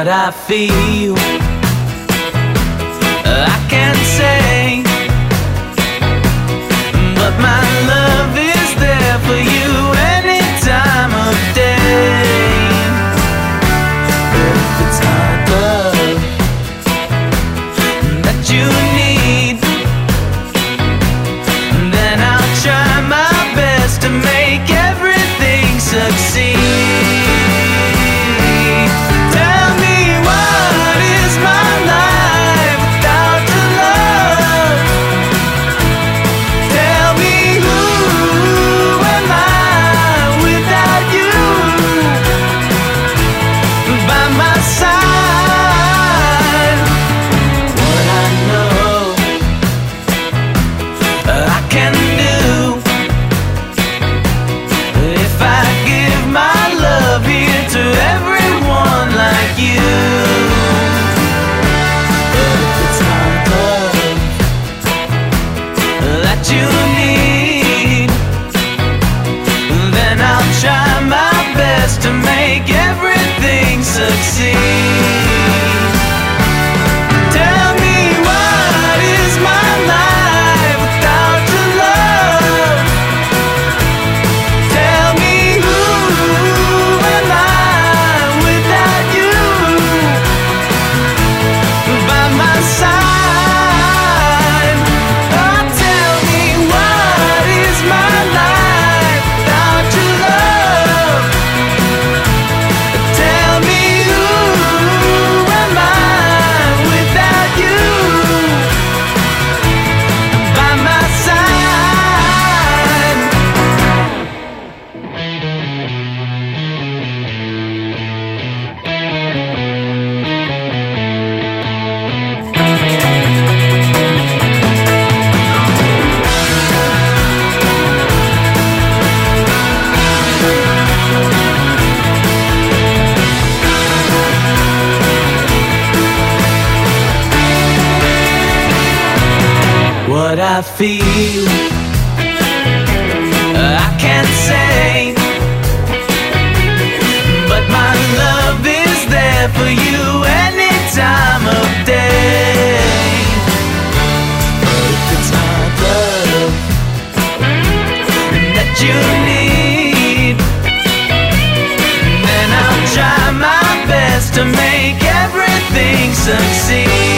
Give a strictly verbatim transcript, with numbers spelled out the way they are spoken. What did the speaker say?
I feel, I can't say, but my love is there for you any time of day. If it's not love that you need, then I'll try my best to make everything succeed. To make everything succeed. Tell me, what is my life without your love? Tell me, who am I without you by my side? Oh, tell me, what is my life without your love? Tell me, who am I without you by my side? What I feel, I can't say, but my love is there for you any time of day. If it's not love that you need, then I'll try my best to make everything succeed.